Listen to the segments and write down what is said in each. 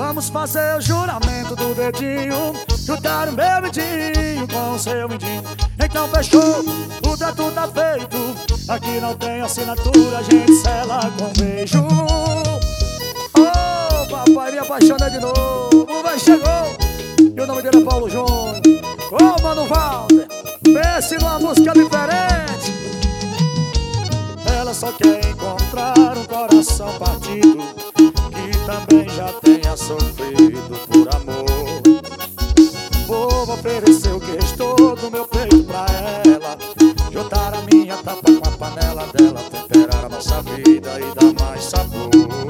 Vamos fazer o juramento do dedinho, juntar o meu mindinho com o seu mindinho. Então fechou, o trato tá feito. Aqui não tem assinatura, a gente sela com beijo. Oh, papai, me apaixonei de novo. O velho chegou e o nome dele é Paulo Júnior. Oh, Mano Walter, pense numa música diferente. Ela só quer encontrar um coração partido, que também já tenha sofrido por amor. Vou oferecer o que restou do meu peito pra ela, juntar a minha tapa com a panela dela, temperar a nossa vida e dar mais sabor.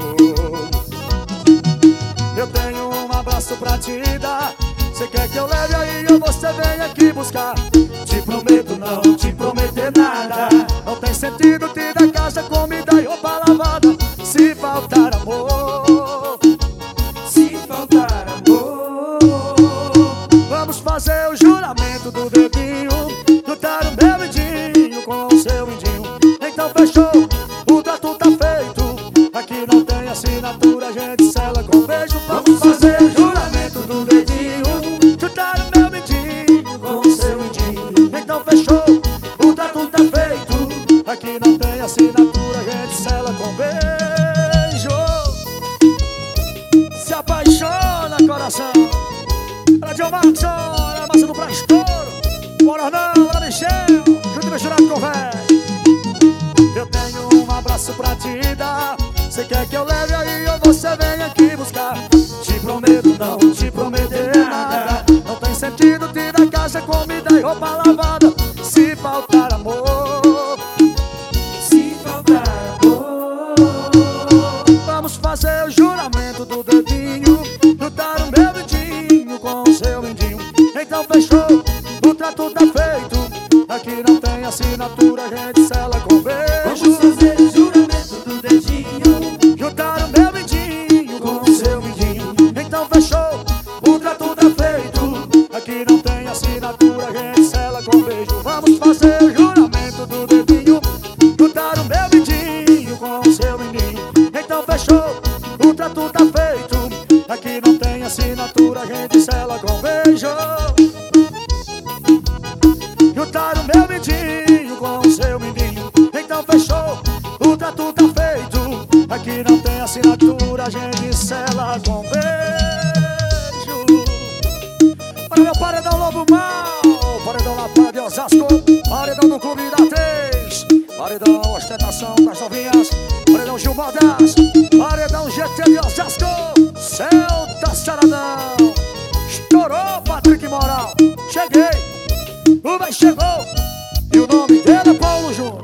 Eu tenho um abraço pra te dar, cê quer que eu leve aí ou você vem aqui buscar? Te prometo não te prometer nada, não tem sentido te dar casa, comida e roupa lavada. Se faltar amor, se faltar amor, vamos fazer o juramento do dedinho, juntar o meu mindinho com o seu mindinho. Então fechou, o trato tá feito. Aqui não tem assinatura, a gente sela com beijo. Vamos fazer o juramento do dedinho, juntar o meu mindinho com o seu mindinho. Então fechou, o trato tá feito. Aqui não tem assinatura, a gente sela com beijo. Se apaixona, coração. Ela de Marcos, a massa do Prastouro. Bora não, bora Michel, junto misturado com o velho. Eu tenho um abraço pra te dar, cê quer que eu leve aí ou você vem aqui buscar? Te prometo não te prometer nada, não tem sentido te dar casa, comida e roupa lavada. Se faltar amor, se faltar amor, vamos fazer o juramento do dedinho, juntar o meu mindinho com o seu mindinho. Então fechou, o trato tá feito. Aqui não tem assinatura, a gente sela com beijo. Vamos fazer o juramento do dedinho, juntar o meu mindinho com o seu mindinho. Então fechou, o trato tá feito. Aqui não tem assinatura, a gente sela com beijo. Vamos fazer o juramento do dedinho, juntar o meu mindinho com o seu mindinho. Então fechou, o trato tá feito. Aqui não tem assinatura, a gente sela com beijo. Juntar o meu mindinho com o seu mindinho. Então fechou, o trato tá feito. Aqui não tem assinatura, a gente sela com beijo. Olha meu paredão Lobo Mal, paredão na Praia de Osasco, paredão do Clube da 3, paredão Ostentação das Novinhas, paredão Gil Modas, paredão GT de Osasco, Celta Saradão. Estourou Patrick Moral, cheguei, o velho chegou e o nome dele é Paulo Júnior.